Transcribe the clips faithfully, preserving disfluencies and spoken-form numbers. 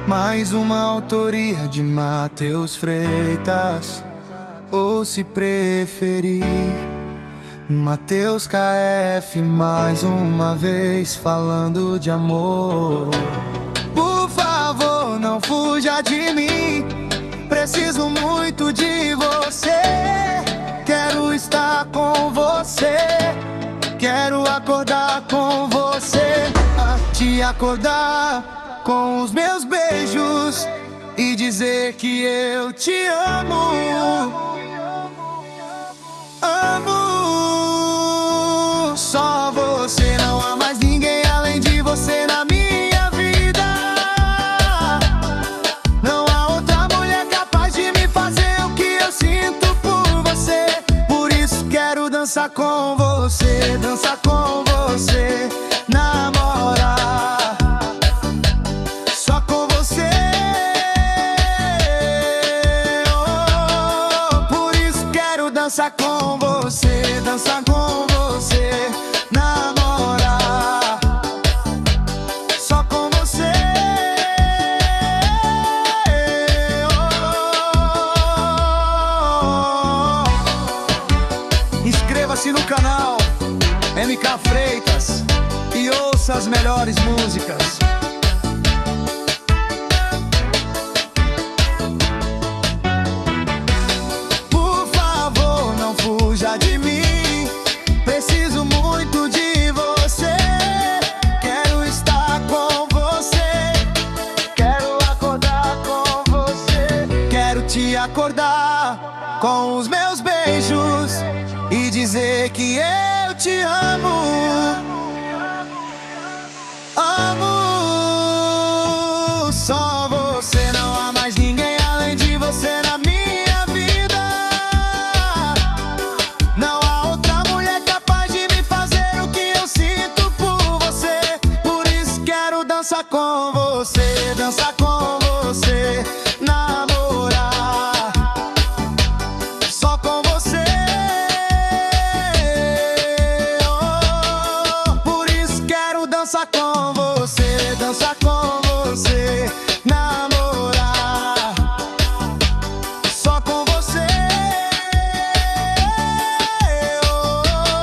Mais uma autoria de Matheus Freitas, ou se preferir, Matheus K F mais uma vez falando de amor. Por favor, não fuja de mim, preciso muito de você. Quero estar com você, quero acordar com você, te acordar com os meus beijos e dizer que eu te amo. Amo só você, não há mais ninguém além de você na minha vida. Não há outra mulher capaz de me fazer o que eu sinto por você. Por isso quero dançar com você, dançar com você, namorar só com você. Oh, por isso quero dançar com você, dançar com você, namorar só com você. Oh, inscreva-se no canal M K Freitas e ouça as melhores músicas. Por favor, não fuja de mim, preciso muito de você. Quero estar com você, quero acordar com você, quero te acordar com os meus beijos e dizer que eu te amo. Amo só você, não há mais ninguém além de você na minha vida. Não há outra mulher capaz de me fazer o que eu sinto por você. Por isso quero dançar com você, dançar com você, namorar só com você. Dançar com você, dançar com você, namorar só com você. Oh,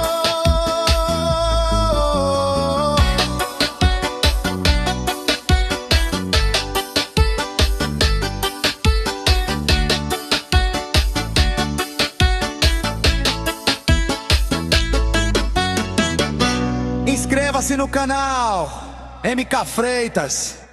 oh, oh. Inscreva-se no canal M K Freitas.